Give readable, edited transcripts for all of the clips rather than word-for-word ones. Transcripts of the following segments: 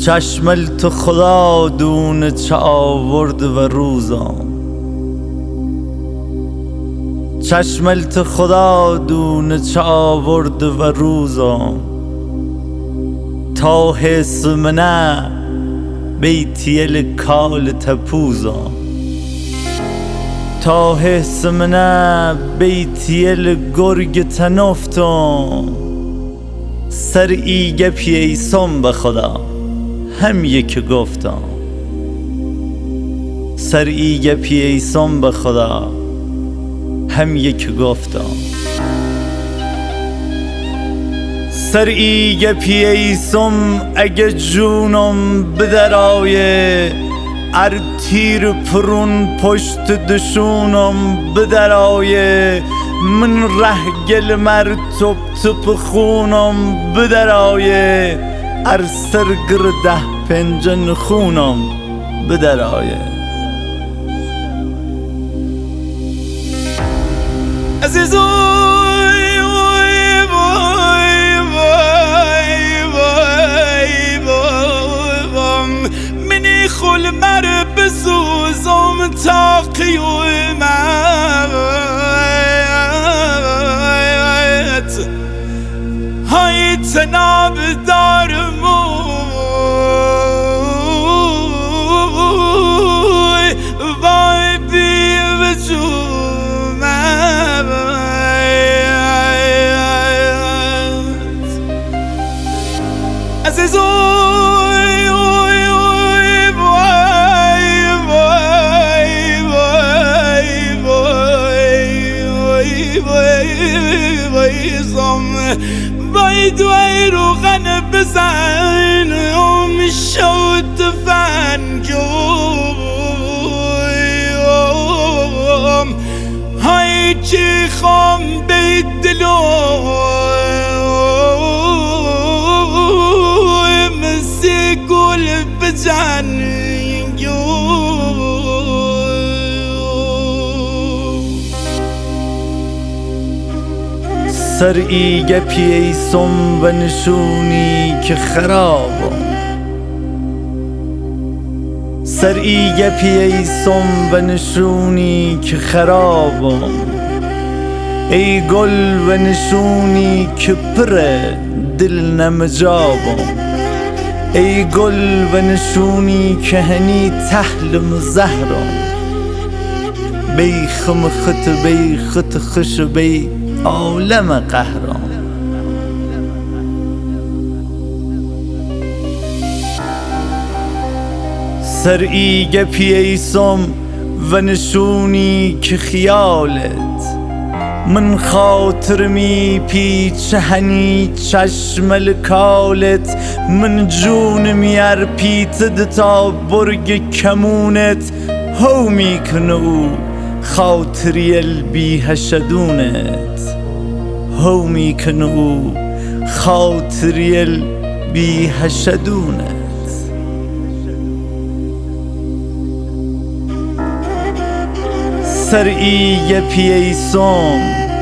چشمل تو خدا دونه چه آورد و روزام، چشمل تو خدا دونه چه آورد و روزام. تا حس منه بیتیل کال تپوزام، تا حس منه بیتیل گرگ تنفتم. سر ایگه پییسم به خدا هم یک گفتم، سر ایگه پییسم به خدا هم یک گفتم. سر ایگه پییسم اگه جونم بدرایه، ار تیر پرون پشت دشونم بدرایه. من ره گل مر توپ توپ خونم بدرایه، ار سرگر 10 پنجن خونم بدرایه. عزیزوی وای وای وای وای وای منی خل مر بسوزم تا قیومت، های تناب دارموی وای بی وجومت. عزیزوی وای وای وای وای وای وای وای وای زم وای دوی روغن بزن ام شود فنجوم. های چی خام بی دلوم مسی گل بجن سر ایگه پییسم و نشونی که خرابم، سر ایگه پییسم و نشونی که خرابم. ای گل و نشونی که پره دل نمجابم، ای گل و نشونی که هنی تحلم زهرم. بی خم خط بی خط خش بی عالم قهرم. سر ایگه پییسم و نشونی که خیالت. من خاطر می پیچ هنی چشمل کالت. من جون میار پیتد تا برگ کمونت. هو میکنه او خاطری البی هشدونت، هو میکنه او خاطری البی هشدونت. سر ایگه پییسم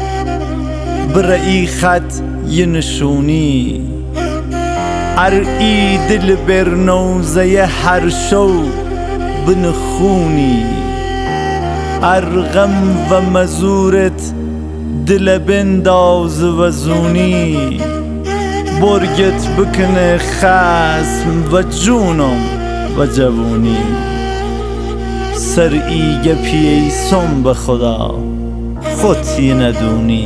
برای خط یه نشونی، ار ای دل برنوزه هر شو بنخونی. ار غم و مزورت دل بنداز و زونی، برگت بکنه خصم و جونم و جوونی. سر ایگه پییسم به خدا خودی ندونی،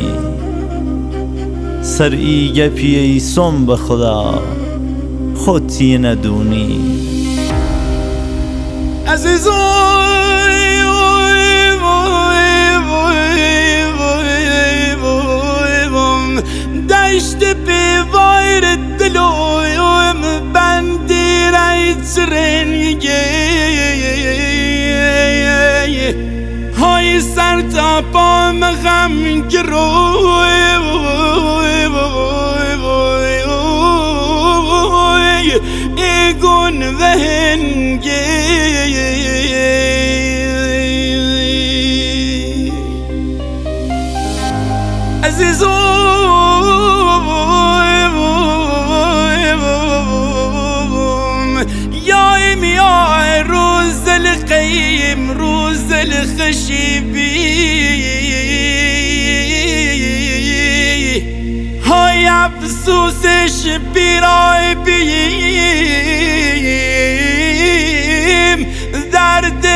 سر ایگه پییسم به خدا خودی ندونی. عزیزوی وای وای وای وای وای دشت پیوار دلویم بندی رایت رنگی. های سر تا پام غم گروی وای وای وای ایگون و هنگی. عزیزوی خشیبی های افسوسش بیرای بیم درد